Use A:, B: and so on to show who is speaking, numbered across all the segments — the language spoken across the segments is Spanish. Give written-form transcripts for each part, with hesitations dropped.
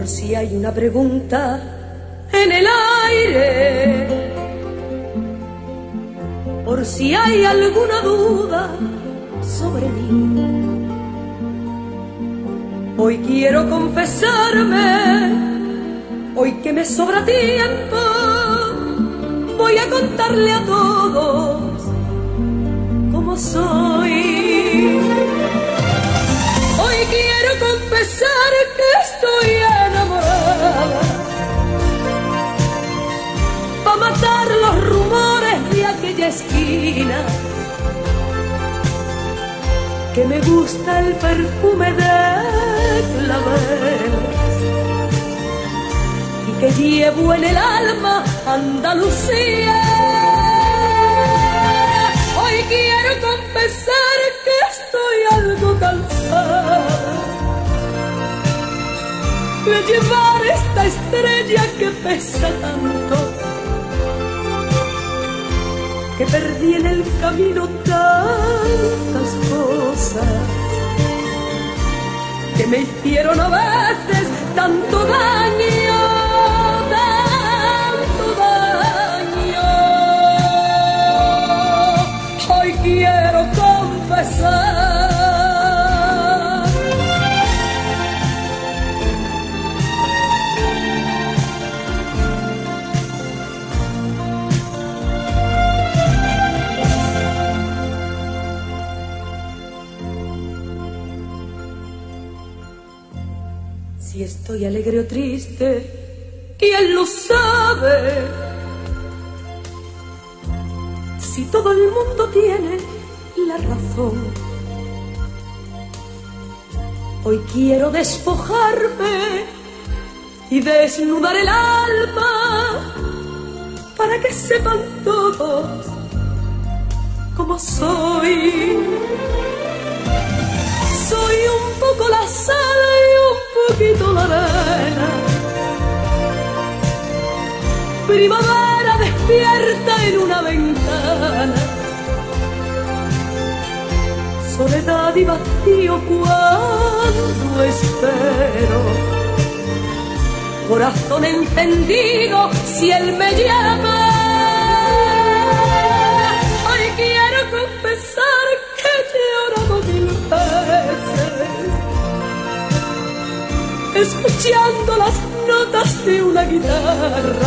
A: Por si hay una pregunta en el aire, por si hay alguna duda sobre mí, hoy quiero confesarme, hoy que me sobra tiempo, voy a contarle a todos cómo soy. Hoy quiero confesar que estoy enamorada, pa' matar los rumores de aquella esquina, que me gusta el perfume de claveles y que llevo en el alma Andalucía. Hoy quiero confesar que estoy algo cansada de llevar esta estrella que pesa tanto, que perdí en el camino tantas cosas que me hicieron a veces tanto daño, tanto daño. Hoy quiero confesar si estoy alegre o triste, ¿quién lo sabe? Si todo el mundo tiene la razón. Hoy quiero despojarme y desnudar el alma para que sepan todos cómo soy. Soy un poco la sal y un poquito la arena, primavera despierta en una ventana, soledad y vacío cuando espero, corazón encendido si él me llama. Hoy quiero confesar que he llorado 1000 veces, escuchando las notas de una guitarra,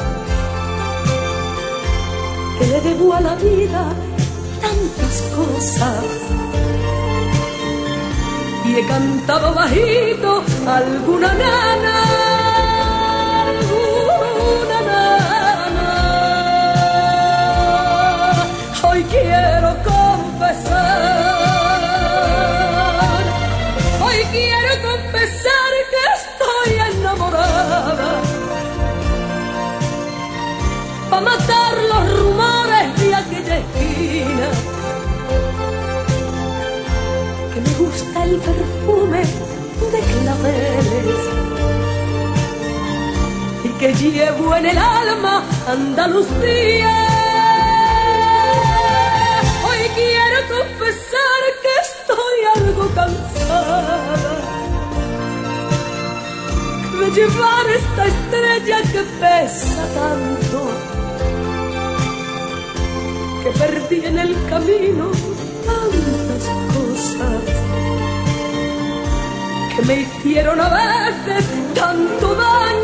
A: que le debo a la vida tantas cosas, y he cantado bajito alguna nana, alguna nana. Hoy quiero confesar, hoy quiero confesar que estoy enamorada, pa' matar los rumores de aquella esquina, que me gusta el perfume de claveles y que llevo en el alma Andalucía. Hoy quiero confesar que estoy algo cansada de llevar esta estrella que pesa tanto, que perdí en el camino tantas cosas que me hicieron a veces tanto daño.